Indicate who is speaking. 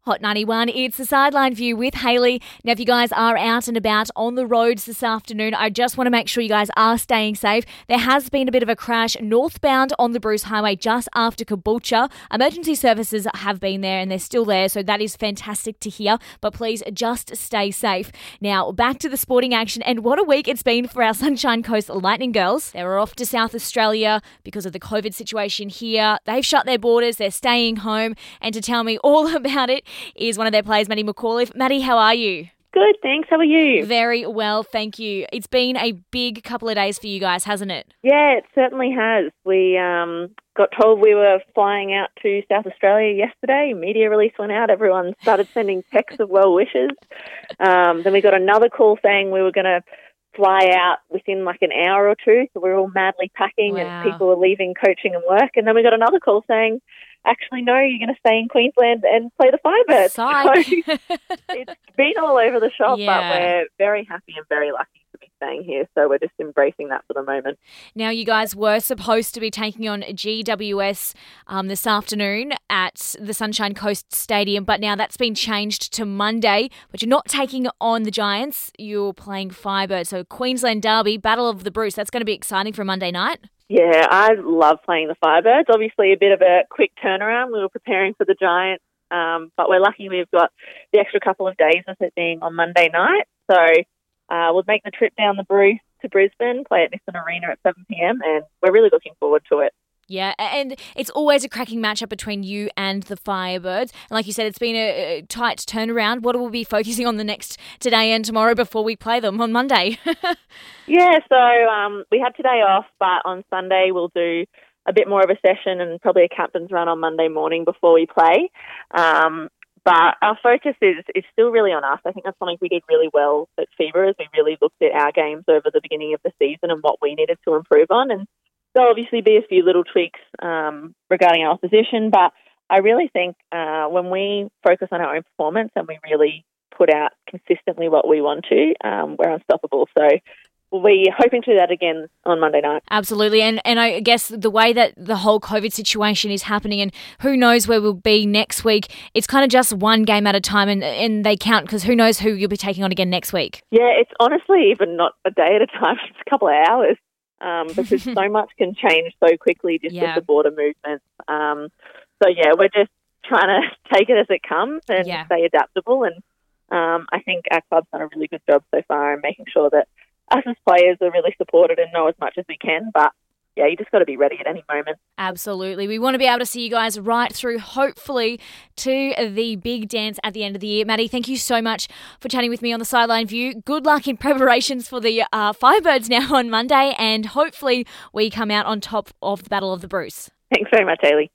Speaker 1: Hot 91, it's the Sideline View with Hayley. Now, if you guys are out and about on the roads this afternoon, I just want to make sure you guys are staying safe. There has been a bit of a crash northbound on the Bruce Highway just after Caboolture. Emergency services have been there and they're still there, so that is fantastic to hear. But please just stay safe. Now, back to the sporting action, and what a week it's been for our Sunshine Coast Lightning girls. They were off to South Australia because of the COVID situation here. They've shut their borders, they're staying home, and to tell me all about it is one of their players, Maddie McAuliffe. Maddie, how are you?
Speaker 2: Good, thanks. How are you?
Speaker 1: Very well, thank you. It's been a big couple of days for you guys, hasn't it?
Speaker 2: Yeah, it certainly has. We got told we were flying out to South Australia yesterday. Media release went out. Everyone started sending texts of well wishes. Then we got another call saying we were going to fly out within like an hour or two. So we were all madly packing and people were leaving coaching and work. And then we got another call saying, actually, no, you're going to stay in Queensland and play the Firebirds. So it's been all over the shop, but we're very happy and very lucky to be staying here. So we're just embracing that for the moment.
Speaker 1: Now, you guys were supposed to be taking on GWS this afternoon at the Sunshine Coast Stadium, but now that's been changed to Monday. But you're not taking on the Giants. You're playing Firebirds. So Queensland Derby, Battle of the Bruce. That's going to be exciting for Monday night.
Speaker 2: Yeah, I love playing the Firebirds. Obviously, a bit of a quick turnaround. We were preparing for the Giants, but we're lucky we've got the extra couple of days of it being on Monday night. So we'll make the trip down the Bruce to Brisbane, play at Nissan Arena at 7 p.m, and we're really looking forward to it.
Speaker 1: Yeah, and it's always a cracking matchup between you and the Firebirds. And like you said, it's been a tight turnaround. What will we be focusing on the next today and tomorrow before we play them on Monday?
Speaker 2: Yeah, so we had today off, but on Sunday we'll do a bit more of a session and probably a captain's run on Monday morning before we play. But our focus is still really on us. I think that's something we did really well at FIBA, is we really looked at our games over the beginning of the season and what we needed to improve on. And there'll obviously be a few little tweaks regarding our opposition, but I really think when we focus on our own performance and we really put out consistently what we want to, we're unstoppable. So we're hoping to do that again on Monday night.
Speaker 1: Absolutely. And I guess the way that the whole COVID situation is happening, and who knows where we'll be next week, it's kind of just one game at a time, and they count, because who knows who you'll be taking on again next week.
Speaker 2: Yeah, it's honestly even not a day at a time, it's a couple of hours. Because so much can change so quickly just with the border movements. So, we're just trying to take it as it comes and stay adaptable. And I think our club's done a really good job so far in making sure that us as players are really supported and know as much as we can. But, you just got to be ready at any moment.
Speaker 1: Absolutely. We want to be able to see you guys right through, hopefully, to the big dance at the end of the year. Maddie, thank you so much for chatting with me on the Sideline View. Good luck in preparations for the Firebirds now on Monday, and hopefully we come out on top of the Battle of the Bruce.
Speaker 2: Thanks very much, Hayley.